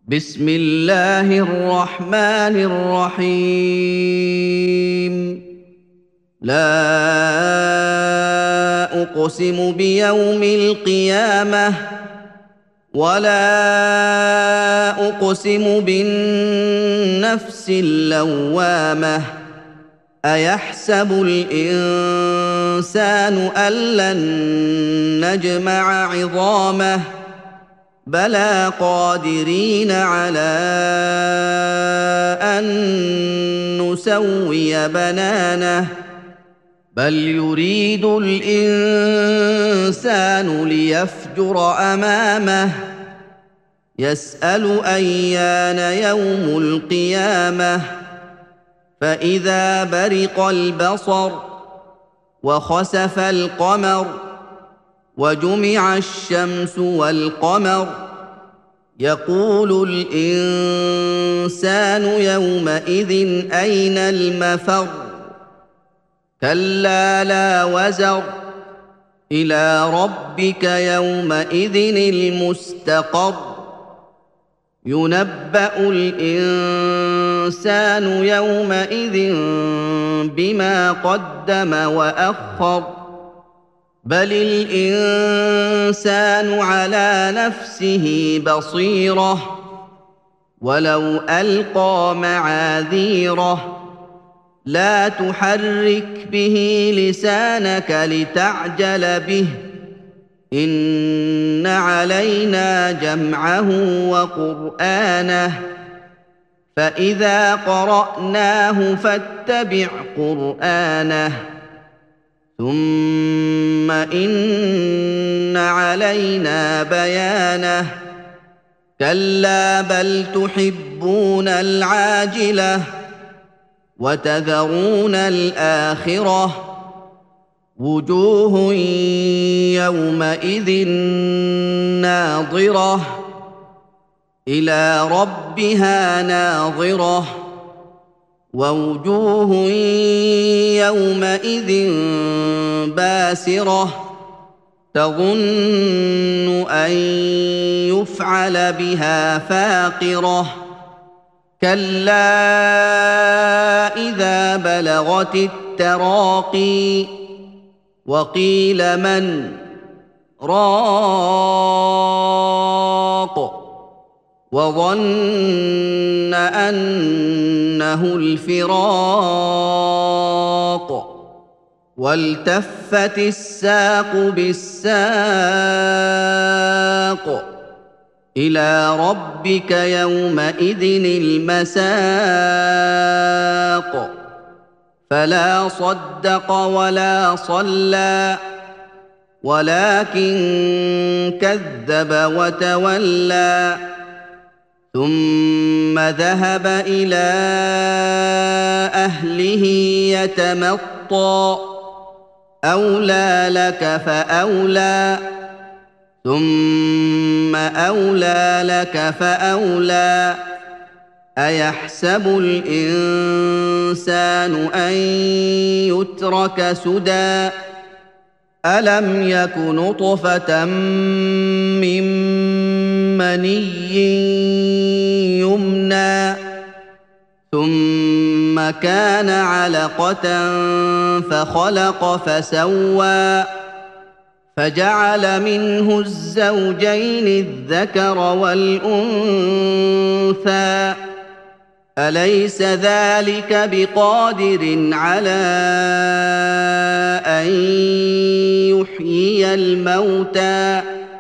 بسم الله الرحمن الرحيم. لا أقسم بيوم القيامة ولا أقسم بالنفس اللوامة. أيحسب الإنسان أن لن نجمع عظامه بلى قادرين على أن نسوي بنانه بل يريد الإنسان ليفجر أمامه يسأل أيان يوم القيامة فإذا برق البصر وخسف القمر وجمع الشمس والقمر يقول الإنسان يومئذ أين المفر كلا لا وزر إلى ربك يومئذ المستقر ينبأ الإنسان يومئذ بما قدم وأخر بل الإنسان على نفسه بصيرة ولو ألقى معاذيره لا تحرك به لسانك لتعجل به إن علينا جمعه وقرآنه فإذا قرأناه فاتبع قرآنه ثم إن علينا بيانه كلا بل تحبون العاجلة وتذرون الآخرة وجوه يومئذ ناظرة إلى ربها ناظرة ووجوه يومئذ باسرة تظن أن يفعل بها فاقرة كلا إذا بلغت التراقي وقيل من راق وظن أنه الفراق والتفت الساق بالساق إلى ربك يومئذ المساق فلا صدق ولا صلى ولكن كذب وتولى ثم ذهب إلى أهله يتمطى أولى لك فأولى ثم أولى لك فأولى أيحسب الإنسان أن يترك سدى ألم يك نطفة من مني يمنى ثم كان علقة فخلق فسوى فجعل منه الزوجين الذكر والأنثى أليس ذلك بقادر على أن يحيي الموتى